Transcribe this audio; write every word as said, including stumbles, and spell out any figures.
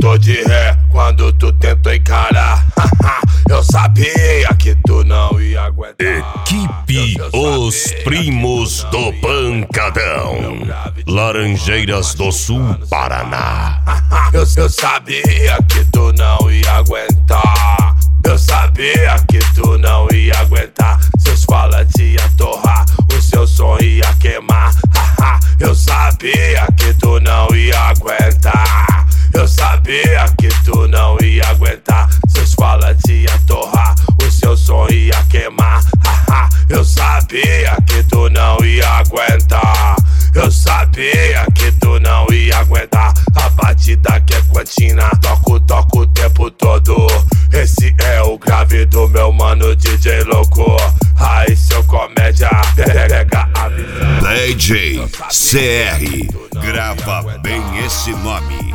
passou de ré quando tu tentou encarar. Eu sabia que tu não ia aguentar. Equipe Os Primos do Pancadão, Laranjeiras do Sul, Paraná. Eu, eu sabia que tu não ia aguentar. Eu sabia que tu não ia aguentar. Seus falas ia torrar, o seu som ia queimar. Eu sabia que tu não ia aguentar. Eu sabia que tu não ia aguentar. Seus falas ia torrar, o seu som ia queimar. Eu sabia que tu não ia aguentar. Eu sabia que tu não ia aguentar. A batida que é cantina, toco, toco o tempo todo. Esse é o grave do meu mano D J louco. Aí seu comédia, pega a visão. D J C R, grava bem esse nome.